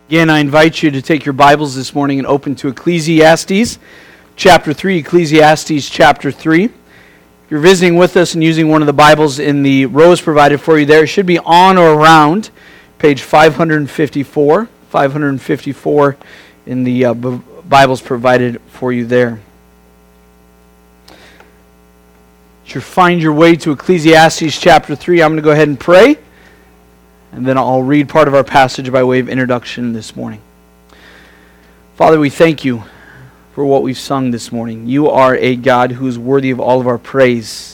Again, I invite you to take your Bibles this morning and open to Ecclesiastes chapter 3. Ecclesiastes chapter 3. If you're visiting with us and using one of the Bibles in the rows provided for you there, it should be on or around page 554. 554 in the Bibles provided for you there. As you find your way to Ecclesiastes chapter 3, I'm going to go ahead and pray. And then I'll read part of our passage by way of introduction this morning. Father, we thank you for what we've sung this morning. You are a God who is worthy of all of our praise.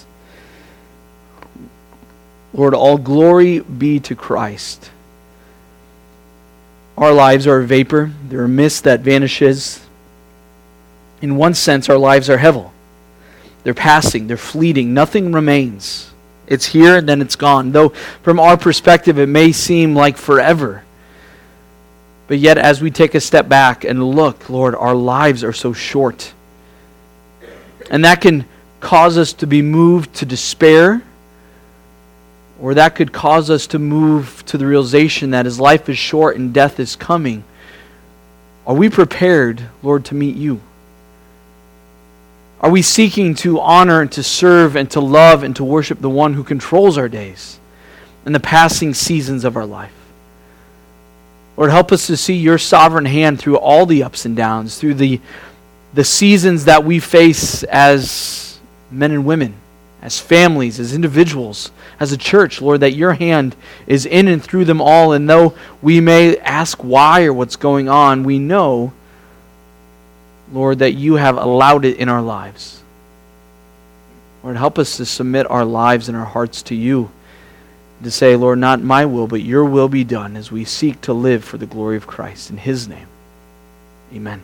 Lord, all glory be to Christ. Our lives are a vapor. They're a mist that vanishes. In one sense, our lives are hevel. They're passing. They're fleeting. Nothing remains. It's here and then it's gone. Though from our perspective it may seem like forever. But yet as we take a step back and look, Lord, our lives are so short. And that can cause us to be moved to despair. Or that could cause us to move to the realization that as life is short and death is coming, are we prepared, Lord, to meet you? Are we seeking to honor and to serve and to love and to worship the one who controls our days and the passing seasons of our life? Lord, help us to see your sovereign hand through all the ups and downs, through the seasons that we face as men and women, as families, as individuals, as a church, Lord, that your hand is in and through them all. And though we may ask why or what's going on, we know, Lord, that you have allowed it in our lives. Lord, help us to submit our lives and our hearts to you. To say, Lord, not my will, but your will be done as we seek to live for the glory of Christ. In his name, amen.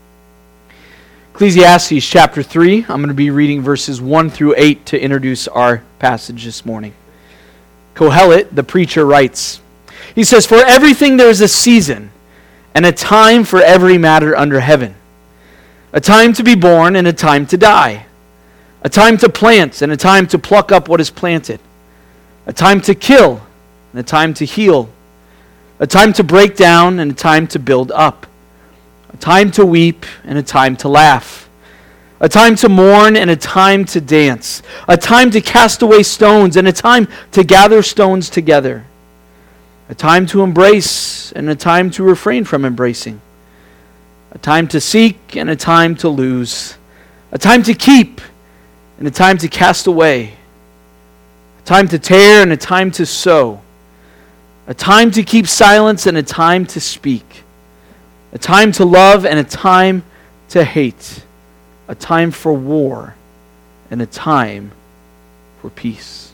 Ecclesiastes chapter 3, I'm going to be reading verses 1 through 8 to introduce our passage this morning. Kohelet, the preacher, writes, he says, "For everything there is a season, and a time for every matter under heaven. A time to be born and a time to die. A time to plant and a time to pluck up what is planted. A time to kill and a time to heal. A time to break down and a time to build up. A time to weep and a time to laugh. A time to mourn and a time to dance. A time to cast away stones and a time to gather stones together. A time to embrace and a time to refrain from embracing. A time to seek and a time to lose. A time to keep and a time to cast away. A time to tear and a time to sow. A time to keep silence and a time to speak. A time to love and a time to hate. A time for war and a time for peace."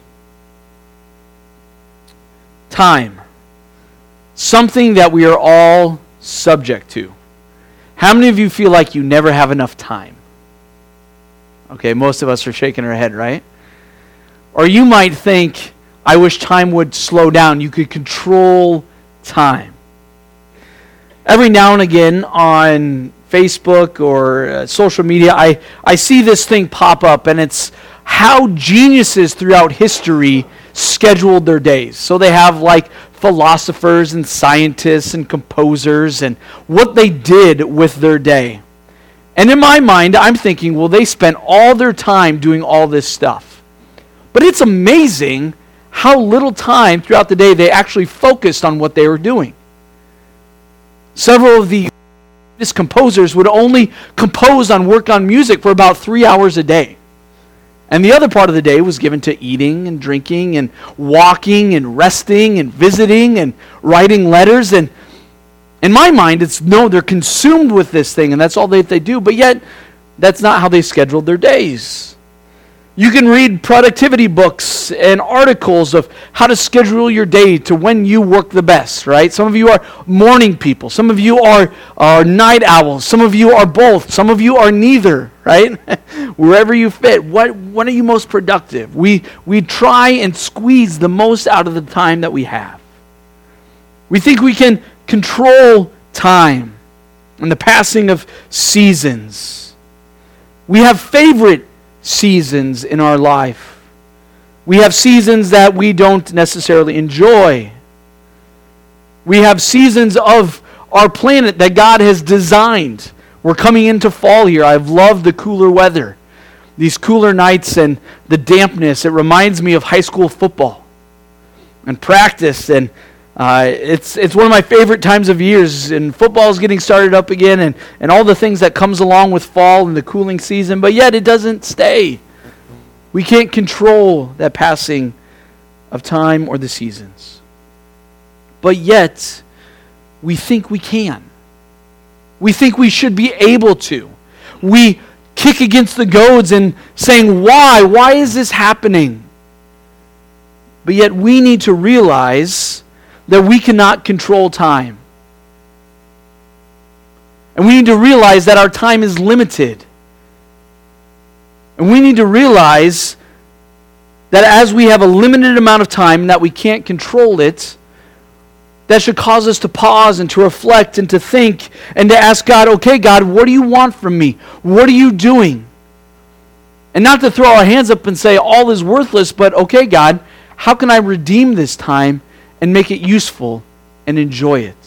Time. Something that we are all subject to. How many of you feel like you never have enough time? Okay, most of us are shaking our head, right? Or you might think, I wish time would slow down. You could control time. Every now and again on Facebook or social media, I see this thing pop up, and it's how geniuses throughout history scheduled their days. So they have like philosophers and scientists and composers and what they did with their day. And in my mind, I'm thinking, well, they spent all their time doing all this stuff. But it's amazing how little time throughout the day they actually focused on what they were doing. Several of the composers would only compose and work on music for about 3 hours a day. And the other part of the day was given to eating and drinking and walking and resting and visiting and writing letters. And in my mind, it's no, they're consumed with this thing and that's all they do. But yet, that's not how they scheduled their days. You can read productivity books and articles of how to schedule your day to when you work the best, right? Some of you are morning people. Some of you are night owls. Some of you are both. Some of you are neither, right? Wherever you fit. When are you most productive? We try and squeeze the most out of the time that we have. We think we can control time and the passing of seasons. We have favorite seasons in our life. We have seasons that we don't necessarily enjoy. We have seasons of our planet that God has designed. We're coming into fall here. I've loved the cooler weather. These cooler nights and the dampness. It reminds me of high school football and practice. And it's one of my favorite times of years. And football is getting started up again and all the things that comes along with fall and the cooling season. But yet it doesn't stay. We can't control that passing of time or the seasons. But yet, we think we can. We think we should be able to. We kick against the goads and saying, why? Why is this happening? But yet we need to realize that we cannot control time. And we need to realize that our time is limited. And we need to realize that as we have a limited amount of time and that we can't control it, that should cause us to pause and to reflect and to think and to ask God, okay, God, what do you want from me? What are you doing? And not to throw our hands up and say all is worthless, but okay, God, how can I redeem this time and make it useful and enjoy it?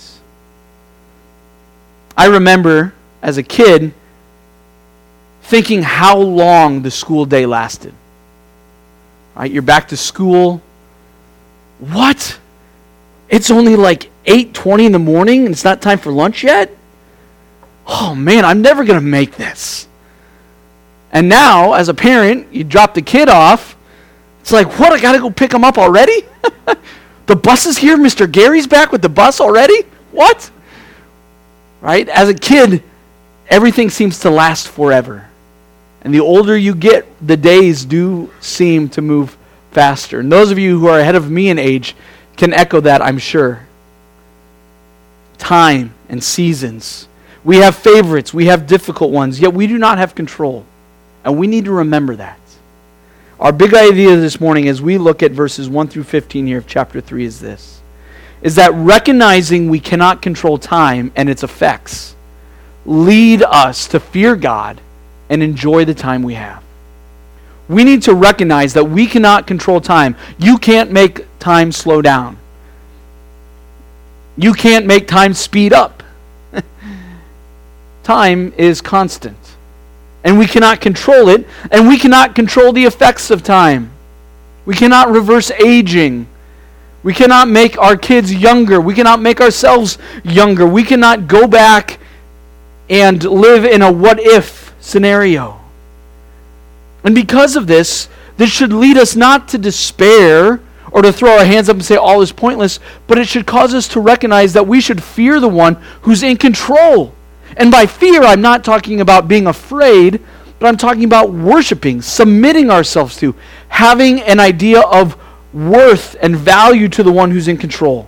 I remember as a kid thinking how long the school day lasted. Right, you're back to school. What? It's only like 8:20 in the morning and it's not time for lunch yet? Oh man, I'm never going to make this. And now, as a parent, you drop the kid off. It's like, what, I got to go pick him up already? The bus is here? Mr. Gary's back with the bus already? What? Right? As a kid, everything seems to last forever. And the older you get, the days do seem to move faster. And those of you who are ahead of me in age can echo that, I'm sure. Time and seasons. We have favorites. We have difficult ones. Yet we do not have control. And we need to remember that. Our big idea this morning as we look at verses 1 through 15 here of chapter 3 is this. Is that recognizing we cannot control time and its effects lead us to fear God and enjoy the time we have. We need to recognize that we cannot control time. You can't make time slow down. You can't make time speed up. Time is constant. And we cannot control it, and we cannot control the effects of time. We cannot reverse aging. We cannot make our kids younger. We cannot make ourselves younger. We cannot go back and live in a what-if scenario. And because of this should lead us not to despair or to throw our hands up and say all is pointless, but it should cause us to recognize that we should fear the one who's in control. And by fear, I'm not talking about being afraid, but I'm talking about worshiping, submitting ourselves to, having an idea of worth and value to the one who's in control.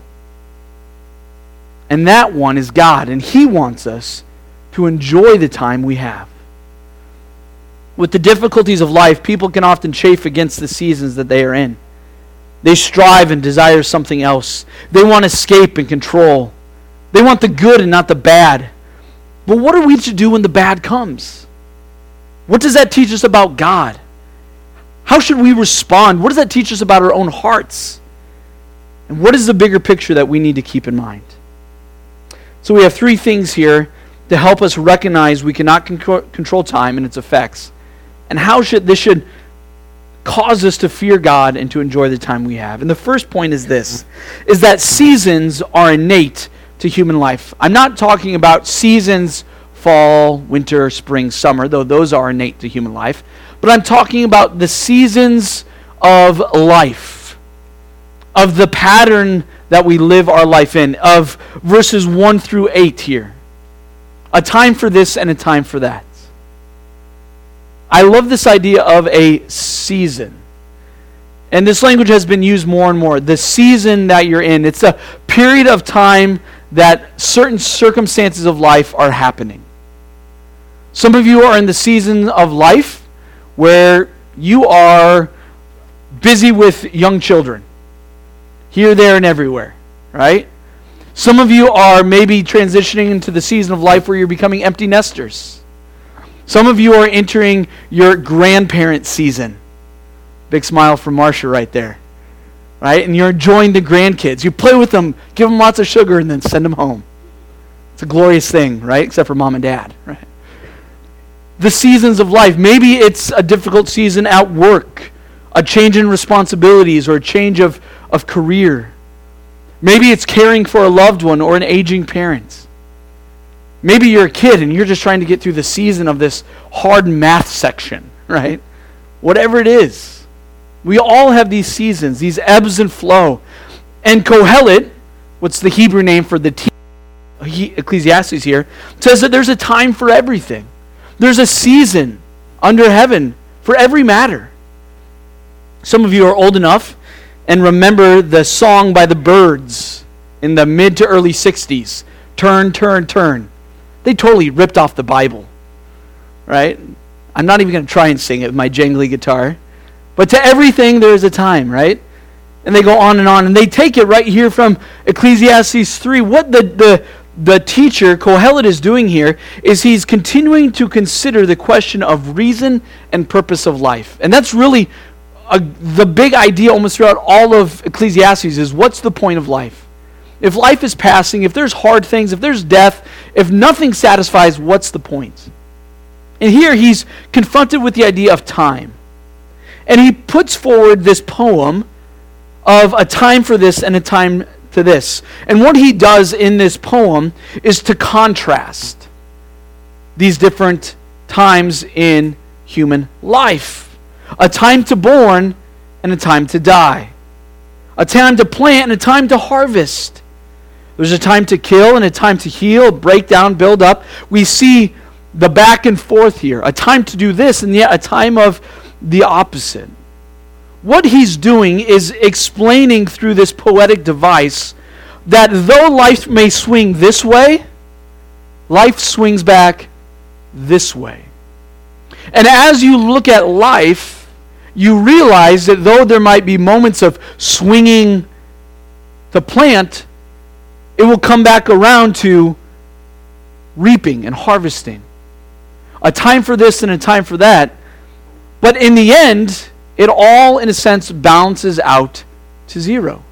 And that one is God, and He wants us to enjoy the time we have. With the difficulties of life, people can often chafe against the seasons that they are in. They strive and desire something else. They want escape and control. They want the good and not the bad. But what are we to do when the bad comes? What does that teach us about God? How should we respond? What does that teach us about our own hearts? And what is the bigger picture that we need to keep in mind? So we have three things here to help us recognize we cannot control time and its effects. And how this should cause us to fear God and to enjoy the time we have. And the first point is this, is that seasons are innate to human life. I'm not talking about seasons, fall, winter, spring, summer, though those are innate to human life. But I'm talking about the seasons of life, of the pattern that we live our life in, of verses 1 through 8 here. A time for this and a time for that. I love this idea of a season. And this language has been used more and more. The season that you're in. It's a period of time that certain circumstances of life are happening. Some of you are in the season of life where you are busy with young children. Here, there, and everywhere. Right? Some of you are maybe transitioning into the season of life where you're becoming empty nesters. Some of you are entering your grandparent season. Big smile from Marcia right there. Right? And you're enjoying the grandkids. You play with them, give them lots of sugar, and then send them home. It's a glorious thing, right? Except for mom and dad, right? The seasons of life. Maybe it's a difficult season at work, a change in responsibilities, or a change of career. Maybe it's caring for a loved one or an aging parent. Maybe you're a kid and you're just trying to get through the season of this hard math section, right? Whatever it is. We all have these seasons, these ebbs and flow. And Kohelet, what's the Hebrew name for the Ecclesiastes here, says that there's a time for everything. There's a season under heaven for every matter. Some of you are old enough and remember the song by the Byrds in the mid to early 60s, Turn, Turn, Turn. They totally ripped off the Bible, right? I'm not even going to try and sing it with my jangly guitar. But to everything there is a time, right? And they go on, and they take it right here from Ecclesiastes 3. What the teacher, Kohelet, is doing here is he's continuing to consider the question of reason and purpose of life. And that's really the big idea almost throughout all of Ecclesiastes is what's the point of life? If life is passing, if there's hard things, if there's death, if nothing satisfies, what's the point? And here he's confronted with the idea of time. And he puts forward this poem of a time for this and a time to this. And what he does in this poem is to contrast these different times in human life. A time to born and a time to die. A time to plant and a time to harvest. There's a time to kill and a time to heal, break down, build up. We see the back and forth here. A time to do this and yet a time of the opposite. What he's doing is explaining through this poetic device that though life may swing this way, life swings back this way. And as you look at life, you realize that though there might be moments of swinging the plant, it will come back around to reaping and harvesting. A time for this and a time for that. But in the end, it all, in a sense, balances out to zero.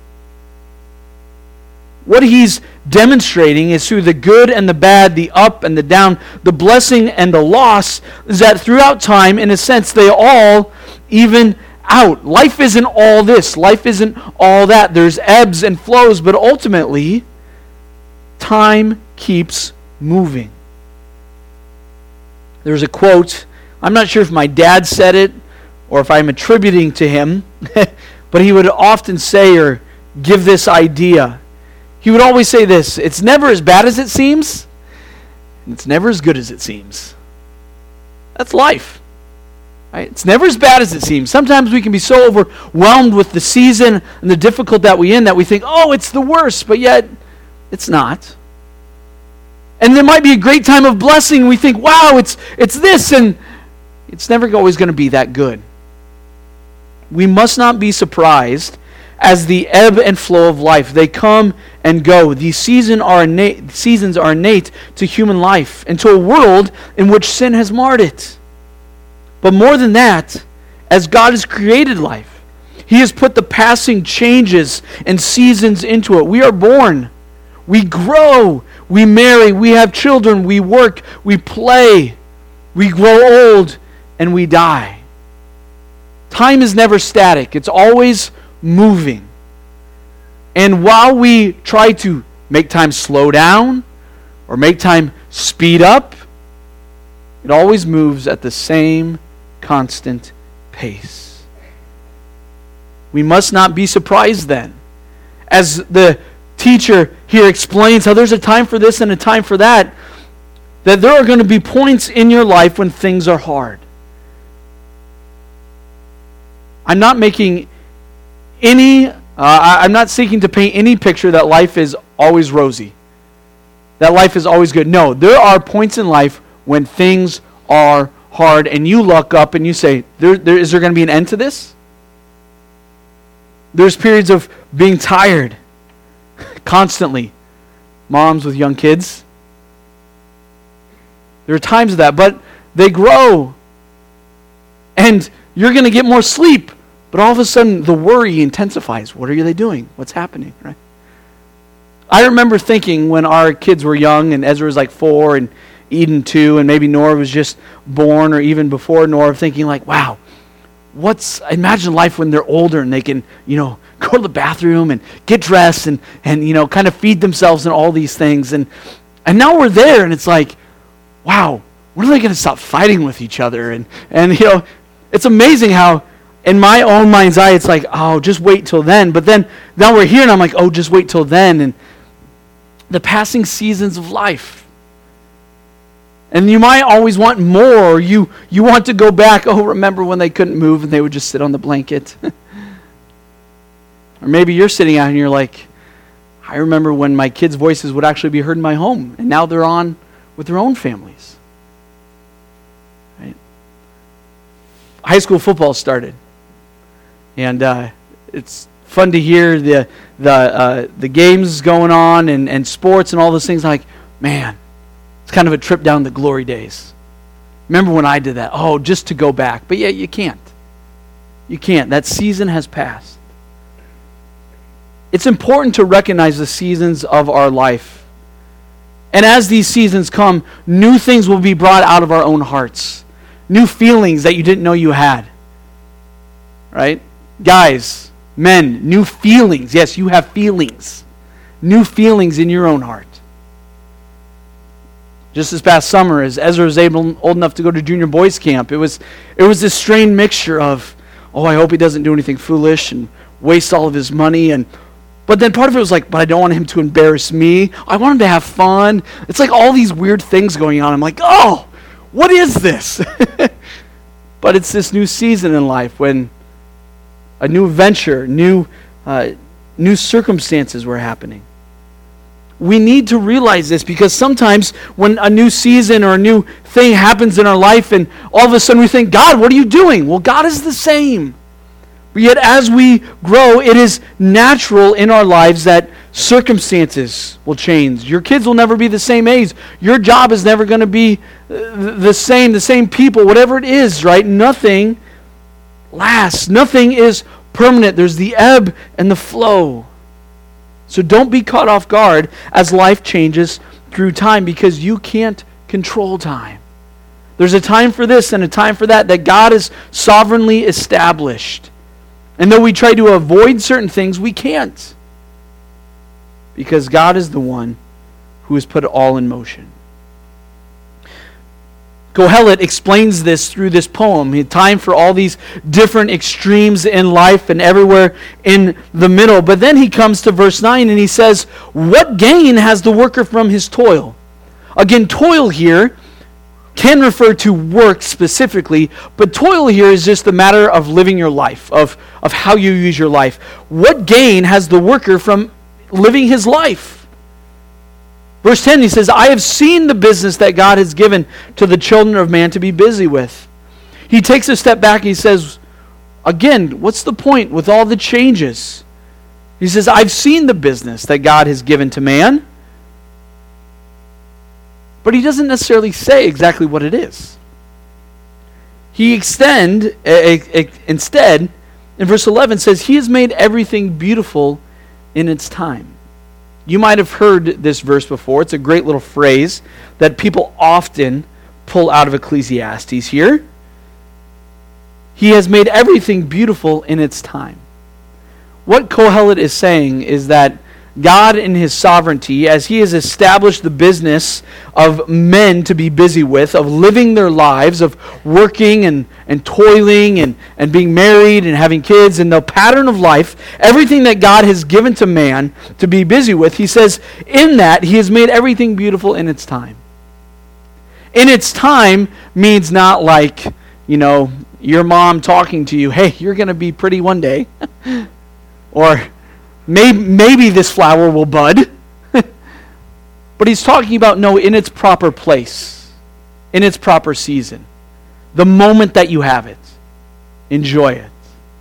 What he's demonstrating is through the good and the bad, the up and the down, the blessing and the loss, is that throughout time, in a sense, they all even out. Life isn't all this. Life isn't all that. There's ebbs and flows, but ultimately, time keeps moving. There's a quote, I'm not sure if my dad said it, or if I'm attributing to him, but he would often say or give this idea. He would always say this, it's never as bad as it seems, and it's never as good as it seems. That's life. Right? It's never as bad as it seems. Sometimes we can be so overwhelmed with the season and the difficult that we in that we think, oh, it's the worst, but yet it's not. And there might be a great time of blessing, and we think, wow, it's this, and it's never always going to be that good. We must not be surprised as the ebb and flow of life. They come and go. These seasons are innate to human life and to a world in which sin has marred it. But more than that, as God has created life, He has put the passing changes and seasons into it. We are born. We grow. We marry. We have children. We work. We play. We grow old and we die. Time is never static. It's always moving. And while we try to make time slow down or make time speed up, it always moves at the same constant pace. We must not be surprised then, as the teacher here explains how there's a time for this and a time for that, that there are going to be points in your life when things are hard. I'm not making I'm not seeking to paint any picture that life is always rosy, that life is always good. No, there are points in life when things are hard and you look up and you say, is there going to be an end to this? There's periods of being tired constantly. Moms with young kids. There are times of that, but they grow. And you're going to get more sleep. But all of a sudden, the worry intensifies. What are they doing? What's happening? Right? I remember thinking when our kids were young, and Ezra was like 4 and Eden 2, and maybe Nora was just born, or even before Nora, thinking like, wow, imagine life when they're older and they can, go to the bathroom and get dressed and kind of feed themselves and all these things. And now we're there, and it's like, wow, when are they going to stop fighting with each other? And it's amazing how in my own mind's eye, it's like, oh, just wait till then. But then now we're here, and I'm like, oh, just wait till then. And the passing seasons of life. And you might always want more, or you want to go back. Oh, remember when they couldn't move and they would just sit on the blanket? Or maybe you're sitting out and you're like, I remember when my kids' voices would actually be heard in my home, and now they're on with their own families. Right? High school football started, and it's fun to hear the games going on and sports and all those things. Like, man, it's kind of a trip down the glory days. Remember when I did that? Oh, just to go back. But yeah, you can't. You can't. That season has passed. It's important to recognize the seasons of our life. And as these seasons come, new things will be brought out of our own hearts. New feelings that you didn't know you had. Right? Guys, men, new feelings. Yes, you have feelings. New feelings in your own heart. Just this past summer, as Ezra was old enough to go to junior boys camp, it was this strange mixture of, oh, I hope he doesn't do anything foolish and waste all of his money. But then part of it was like, but I don't want him to embarrass me. I want him to have fun. It's like all these weird things going on. I'm like, oh, what is this? But it's this new season in life when a new adventure, new circumstances were happening. We need to realize this, because sometimes when a new season or a new thing happens in our life and all of a sudden we think, God, what are you doing? Well, God is the same. But yet as we grow, it is natural in our lives that circumstances will change. Your kids will never be the same age. Your job is never going to be the same people, whatever it is, right? Nothing lasts. Nothing is permanent. There's the ebb and the flow. So don't be caught off guard as life changes through time, because you can't control time. There's a time for this and a time for that God has sovereignly established. And though we try to avoid certain things, we can't. Because God is the one who has put it all in motion. Kohelet explains this through this poem. He had time for all these different extremes in life and everywhere in the middle. But then he comes to verse 9 and he says, what gain has the worker from his toil? Again, toil here can refer to work specifically, but toil here is just a matter of living your life, of how you use your life. What gain has the worker from living his life? Verse 10, he says, I have seen the business that God has given to the children of man to be busy with. He takes a step back and he says, again, what's the point with all the changes? He says, I've seen the business that God has given to man. But he doesn't necessarily say exactly what it is. He instead, in verse 11, says, he has made everything beautiful in its time. You might have heard this verse before. It's a great little phrase that people often pull out of Ecclesiastes here. He has made everything beautiful in its time. What Kohelet is saying is that God in his sovereignty, as he has established the business of men to be busy with, of living their lives, of working and toiling and being married and having kids and the pattern of life, everything that God has given to man to be busy with, he says in that he has made everything beautiful in its time. In its time means not like, your mom talking to you, hey, you're going to be pretty one day. Or maybe this flower will bud. But he's talking about, no, in its proper place, in its proper season. The moment that you have it, enjoy it.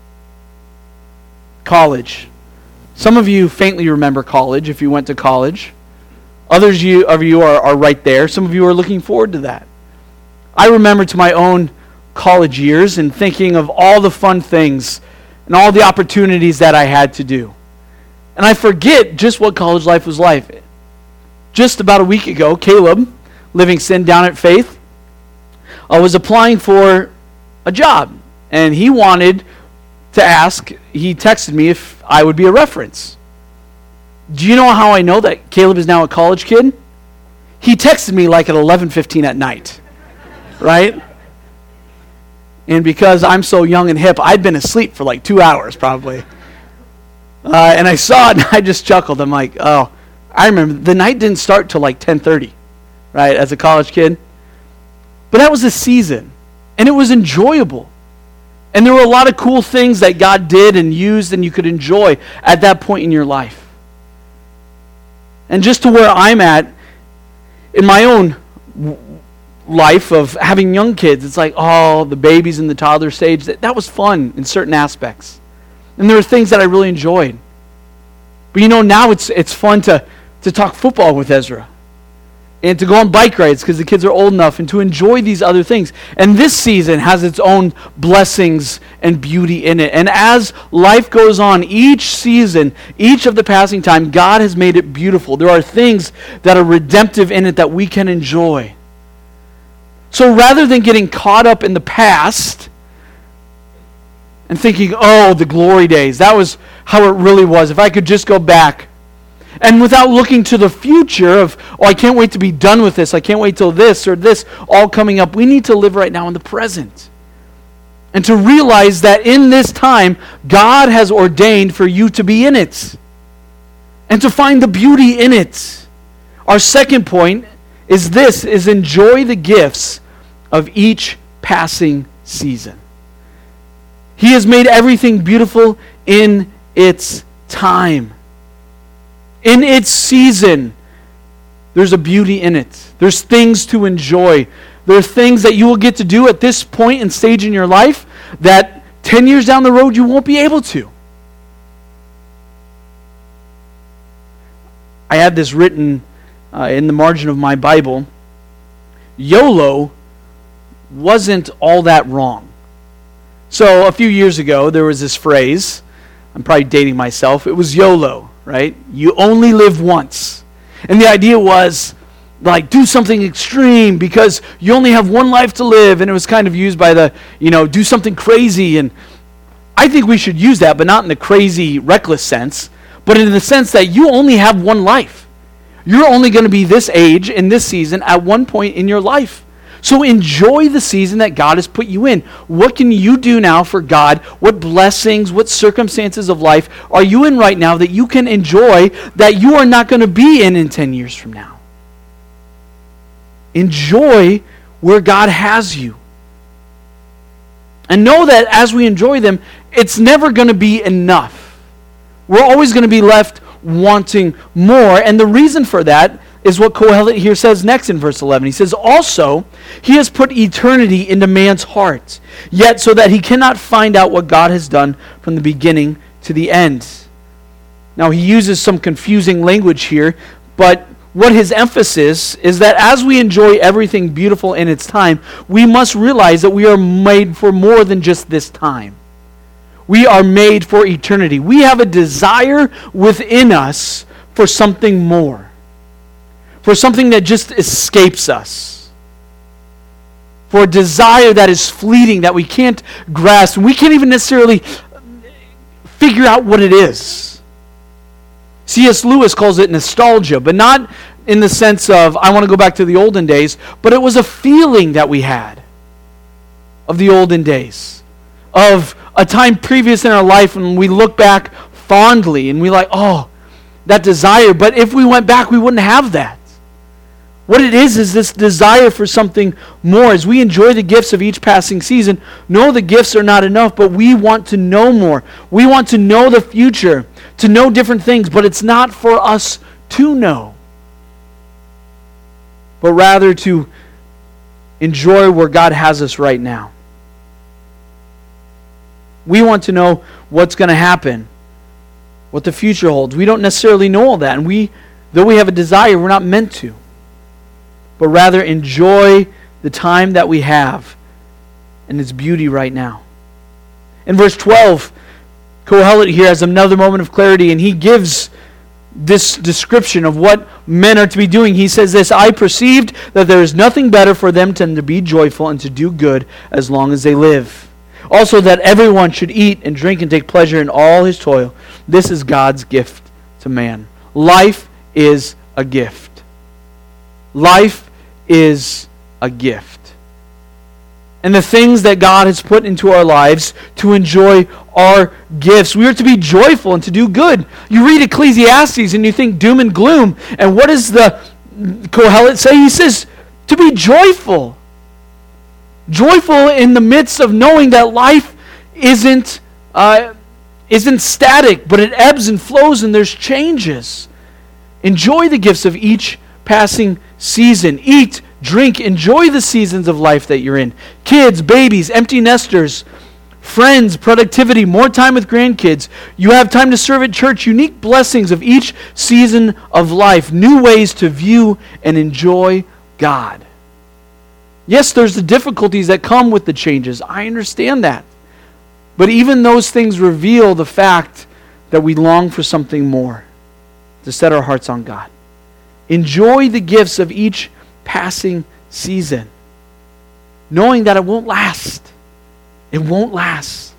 College. Some of you faintly remember college if you went to college. Others of you are right there. Some of you are looking forward to that. I remember to my own college years and thinking of all the fun things and all the opportunities that I had to do. And I forget just what college life was like. Just about a week ago, Caleb, Livingston down at Faith, was applying for a job. And he wanted to ask, he texted me if I would be a reference. Do you know how I know that Caleb is now a college kid? He texted me like at 11:15 at night, right? And because I'm so young and hip, I'd been asleep for like 2 hours probably. And I saw it and I just chuckled. I'm like, oh, I remember the night didn't start till like 10:30, right, as a college kid. But that was a season, and it was enjoyable. And there were a lot of cool things that God did and used and you could enjoy at that point in your life. And just to where I'm at in my own life of having young kids, it's like, oh, the babies in the toddler stage, that was fun in certain aspects. And there were things that I really enjoyed. But now it's fun to talk football with Ezra. And to go on bike rides because the kids are old enough, and to enjoy these other things. And this season has its own blessings and beauty in it. And as life goes on, each season, each of the passing time, God has made it beautiful. There are things that are redemptive in it that we can enjoy. So rather than getting caught up in the past and thinking, oh, the glory days, that was how it really was, if I could just go back. And without looking to the future of, oh, I can't wait to be done with this, I can't wait till this or this all coming up. We need to live right now in the present. And to realize that in this time, God has ordained for you to be in it. And to find the beauty in it. Our second point is enjoy the gifts of each passing season. He has made everything beautiful in its time. In its season, there's a beauty in it. There's things to enjoy. There are things that you will get to do at this point and stage in your life that 10 years down the road you won't be able to. I had this written in the margin of my Bible. YOLO wasn't all that wrong. So a few years ago, there was this phrase. I'm probably dating myself. It was YOLO. Right? You only live once. And the idea was, like, do something extreme because you only have one life to live. And it was kind of used by the, do something crazy. And I think we should use that, but not in the crazy, reckless sense, but in the sense that you only have one life. You're only going to be this age in this season at one point in your life. So enjoy the season that God has put you in. What can you do now for God? What blessings, what circumstances of life are you in right now that you can enjoy that you are not going to be in 10 years from now? Enjoy where God has you. And know that as we enjoy them, it's never going to be enough. We're always going to be left wanting more. And the reason for that is what Kohelet here says next in verse 11. He says, also, he has put eternity into man's heart, yet so that he cannot find out what God has done from the beginning to the end. Now, he uses some confusing language here, but what his emphasis is that as we enjoy everything beautiful in its time, we must realize that we are made for more than just this time. We are made for eternity. We have a desire within us for something more. For something that just escapes us. For a desire that is fleeting, that we can't grasp. We can't even necessarily figure out what it is. C.S. Lewis calls it nostalgia, but not in the sense of, I want to go back to the olden days, but it was a feeling that we had of the olden days. Of a time previous in our life when we look back fondly and we like, oh, that desire. But if we went back, we wouldn't have that. What it is this desire for something more. As we enjoy the gifts of each passing season, know the gifts are not enough, but we want to know more. We want to know the future, to know different things, but it's not for us to know, but rather to enjoy where God has us right now. We want to know what's going to happen, what the future holds. We don't necessarily know all that, and though we have a desire, we're not meant to. But rather enjoy the time that we have and its beauty right now. In verse 12, Kohelet here has another moment of clarity, and he gives this description of what men are to be doing. He says this, I perceived that there is nothing better for them than to be joyful and to do good as long as they live. Also that everyone should eat and drink and take pleasure in all his toil. This is God's gift to man. Life is a gift. Life is a gift. And the things that God has put into our lives to enjoy are gifts. We are to be joyful and to do good. You read Ecclesiastes and you think doom and gloom. And what does the Kohelet say? He says to be joyful. Joyful in the midst of knowing that life isn't static, but it ebbs and flows and there's changes. Enjoy the gifts of each passing season. Eat, drink, enjoy the seasons of life that you're in. Kids, babies, empty nesters, friends, productivity, more time with grandkids. You have time to serve at church. Unique blessings of each season of life. New ways to view and enjoy God. Yes, there's the difficulties that come with the changes. I understand that. But even those things reveal the fact that we long for something more, to set our hearts on God. Enjoy the gifts of each passing season, knowing that it won't last. It won't last.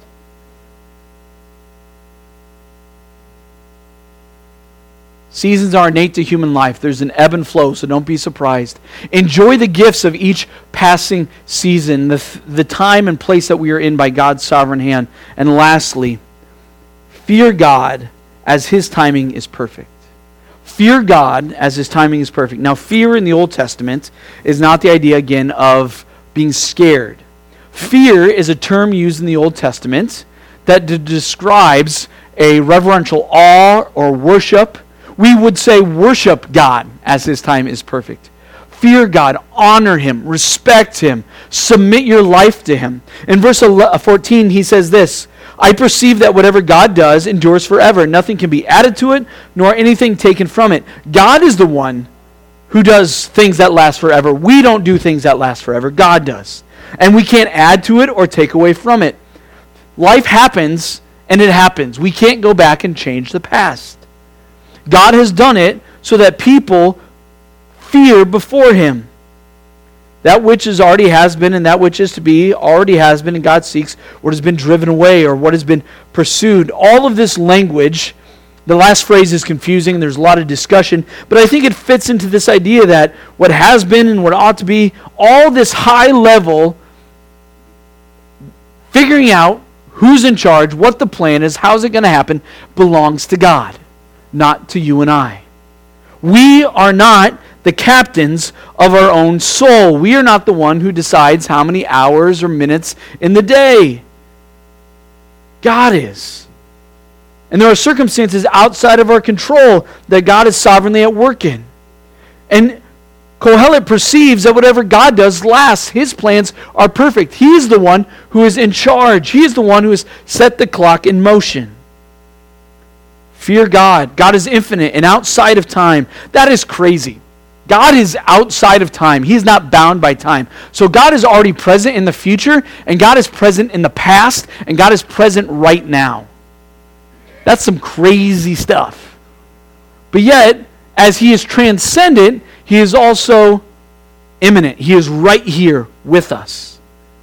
Seasons are innate to human life. There's an ebb and flow, so don't be surprised. Enjoy the gifts of each passing season, the time and place that we are in by God's sovereign hand. And lastly, fear God as His timing is perfect. Fear God as His timing is perfect. Now, fear in the Old Testament is not the idea, again, of being scared. Fear is a term used in the Old Testament that describes a reverential awe or worship. We would say worship God as His time is perfect. Fear God, honor Him, respect Him, submit your life to Him. In verse 14, he says this, I perceive that whatever God does endures forever. Nothing can be added to it, nor anything taken from it. God is the one who does things that last forever. We don't do things that last forever. God does. And we can't add to it or take away from it. Life happens, and it happens. We can't go back and change the past. God has done it so that people fear before Him. That which is already has been and that which is to be already has been, and God seeks what has been driven away or what has been pursued. All of this language, the last phrase is confusing, there's a lot of discussion, but I think it fits into this idea that what has been and what ought to be, all this high level, figuring out who's in charge, what the plan is, how's it going to happen, belongs to God, not to you and I. We are not the captains of our own soul. We are not the one who decides how many hours or minutes in the day. God is. And there are circumstances outside of our control that God is sovereignly at work in. And Kohelet perceives that whatever God does lasts. His plans are perfect. He is the one who is in charge. He is the one who has set the clock in motion. Fear God. God is infinite and outside of time. That is crazy. God is outside of time. He is not bound by time. So God is already present in the future, and God is present in the past, and God is present right now. That's some crazy stuff. But yet, as He is transcendent, He is also immanent. He is right here with us.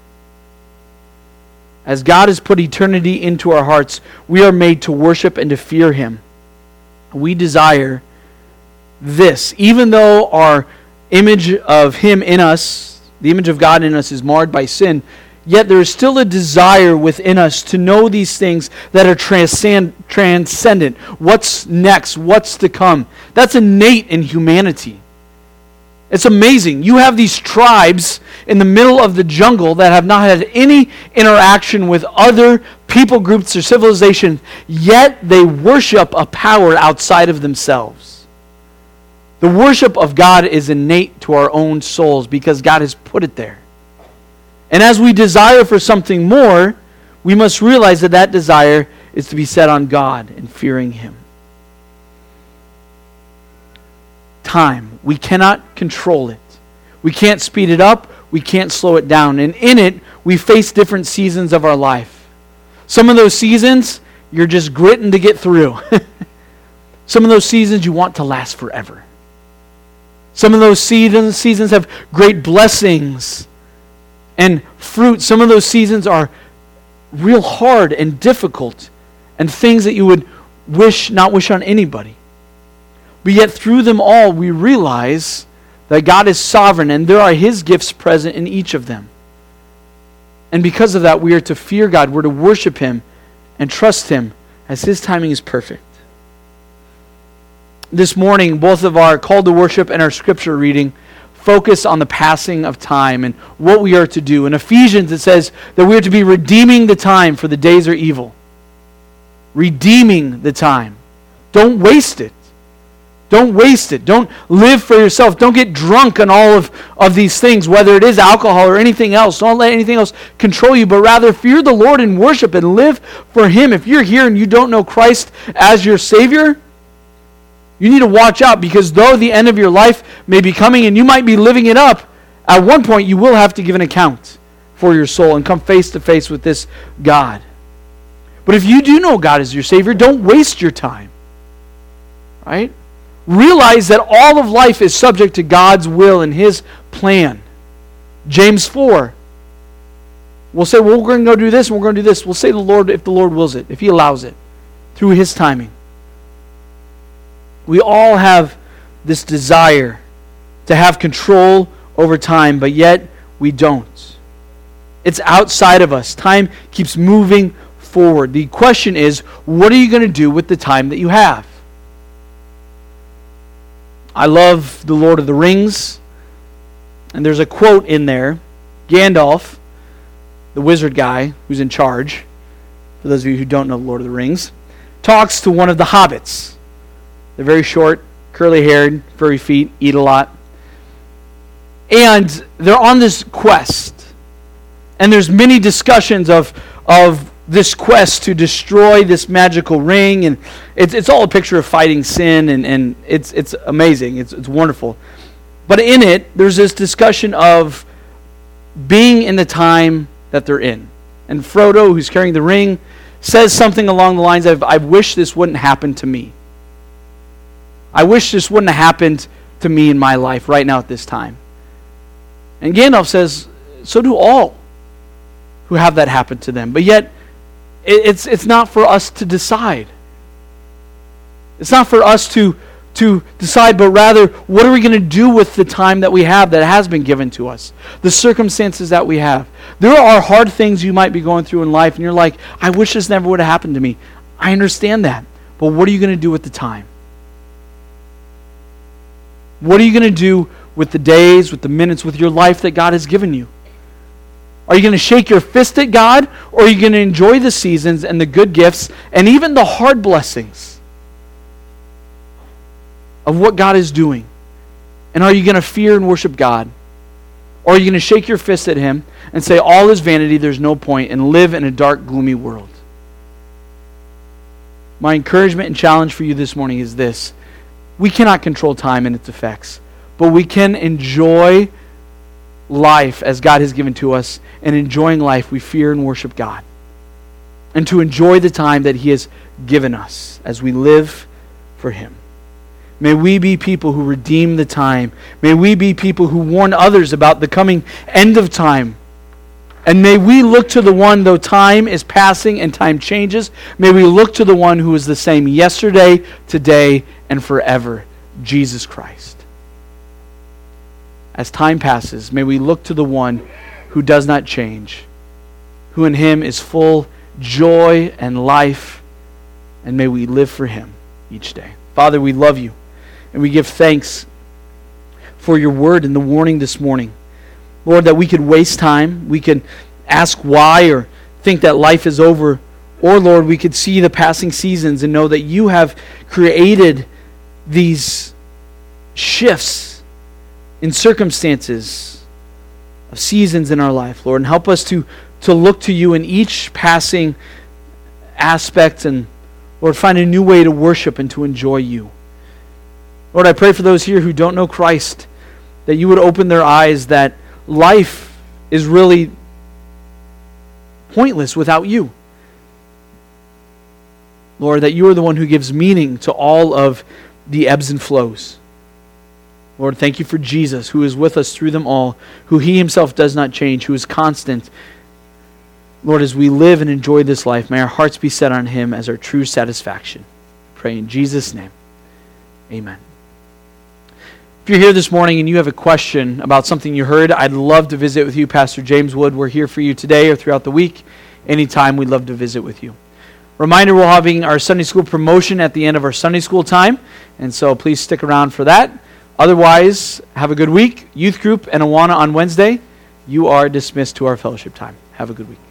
As God has put eternity into our hearts, we are made to worship and to fear Him. We desire this. Even though our image of Him in us, the image of God in us is marred by sin, yet there is still a desire within us to know these things that are transcendent. What's next? What's to come? That's innate in humanity. It's amazing. You have these tribes in the middle of the jungle that have not had any interaction with other people groups or civilizations, yet they worship a power outside of themselves. The worship of God is innate to our own souls because God has put it there. And as we desire for something more, we must realize that that desire is to be set on God and fearing Him. Time. We cannot control it. We can't speed it up. We can't slow it down. And in it, we face different seasons of our life. Some of those seasons, you're just gritting to get through. Some of those seasons you want to last forever. Some of those seasons have great blessings and fruit. Some of those seasons are real hard and difficult and things that you would not wish on anybody. But yet through them all, we realize that God is sovereign and there are His gifts present in each of them. And because of that, we are to fear God, we're to worship Him and trust Him as His timing is perfect. This morning, both of our call to worship and our scripture reading focus on the passing of time and what we are to do. In Ephesians, it says that we are to be redeeming the time, for the days are evil. Redeeming the time. Don't waste it. Don't waste it. Don't live for yourself. Don't get drunk on all of these things, whether it is alcohol or anything else. Don't let anything else control you, but rather fear the Lord and worship and live for Him. If you're here and you don't know Christ as your Savior, you need to watch out, because though the end of your life may be coming and you might be living it up, at one point you will have to give an account for your soul and come face to face with this God. But if you do know God as your Savior, don't waste your time. Right? Realize that all of life is subject to God's will and His plan. James 4. We'll say, well, we're going to go do this and we're going to do this. We'll say the Lord, if the Lord wills it, if He allows it, through His timing. We all have this desire to have control over time, but yet we don't. It's outside of us. Time keeps moving forward. The question is, what are you going to do with the time that you have? I love The Lord of the Rings, and there's a quote in there. Gandalf, the wizard guy who's in charge, for those of you who don't know The Lord of the Rings, talks to one of the hobbits. They're very short, curly-haired, furry feet, eat a lot. And they're on this quest. And there's many discussions of this quest to destroy this magical ring. And it's all a picture of fighting sin, and it's amazing. It's wonderful. But in it, there's this discussion of being in the time that they're in. And Frodo, who's carrying the ring, says something along the lines of, I wish this wouldn't happen to me. I wish this wouldn't have happened to me in my life right now at this time. And Gandalf says, so do all who have that happen to them. But yet, it's not for us to decide. It's not for us to decide, but rather, what are we going to do with the time that we have that has been given to us? The circumstances that we have. There are hard things you might be going through in life, and you're like, I wish this never would have happened to me. I understand that. But what are you going to do with the time? What are you going to do with the days, with the minutes, with your life that God has given you? Are you going to shake your fist at God, or are you going to enjoy the seasons and the good gifts and even the hard blessings of what God is doing? And are you going to fear and worship God? Or are you going to shake your fist at Him and say, all is vanity, there's no point, and live in a dark, gloomy world? My encouragement and challenge for you this morning is this. We cannot control time and its effects, but we can enjoy life as God has given to us, and enjoying life, we fear and worship God. And to enjoy the time that He has given us as we live for Him. May we be people who redeem the time. May we be people who warn others about the coming end of time. And may we look to the one, though time is passing and time changes, may we look to the one who is the same yesterday, today, and forever, Jesus Christ. As time passes, may we look to the one who does not change, who in Him is full joy and life, and may we live for Him each day. Father, we love You, and we give thanks for Your word and the warning this morning. Lord, that we could waste time, we could ask why or think that life is over, or Lord, we could see the passing seasons and know that You have created these shifts in circumstances of seasons in our life, Lord, and help us to look to You in each passing aspect, and Lord, find a new way to worship and to enjoy You. Lord, I pray for those here who don't know Christ, that You would open their eyes that life is really pointless without You. Lord, that you are the one who gives meaning to all of the ebbs and flows. Lord, thank you for Jesus, who is with us through them all, who he himself does not change, who is constant. Lord, as we live and enjoy this life, may our hearts be set on him as our true satisfaction. Pray in Jesus' name. Amen. If you're here this morning and you have a question about something you heard, I'd love to visit with you. Pastor James Wood, we're here for you today or throughout the week. Anytime, we'd love to visit with you. Reminder, we're having our Sunday school promotion at the end of our Sunday school time, and so please stick around for that. Otherwise, have a good week. Youth group and Awana on Wednesday. You are dismissed to our fellowship time. Have a good week.